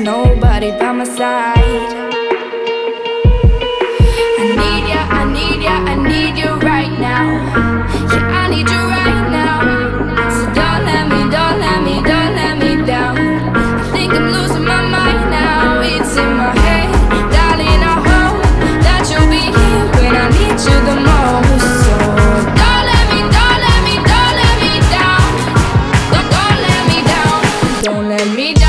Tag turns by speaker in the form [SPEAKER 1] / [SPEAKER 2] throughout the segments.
[SPEAKER 1] nobody by my side. I need ya, I need ya, I need you right now. Yeah, I need you right now. So don't let me, don't let me, don't let me down. I think I'm losing my mind now. It's in my head, darling, I hope that you'll be here when I need you the most. So don't let me, don't let me, don't let me down. Don't let me down. Don't let me down.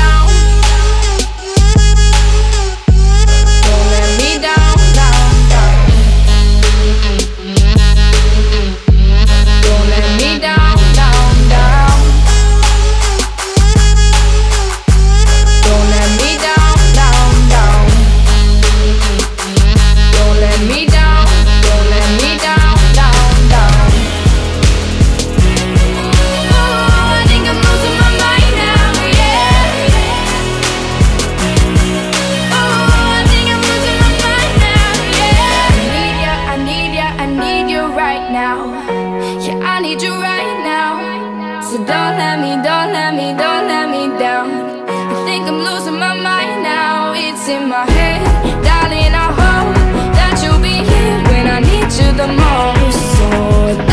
[SPEAKER 1] Yeah, I need you right now. So don't let me, don't let me, don't let me down. I think I'm losing my mind now. It's in my head, darling, I hope that you'll be here when I need you the most. So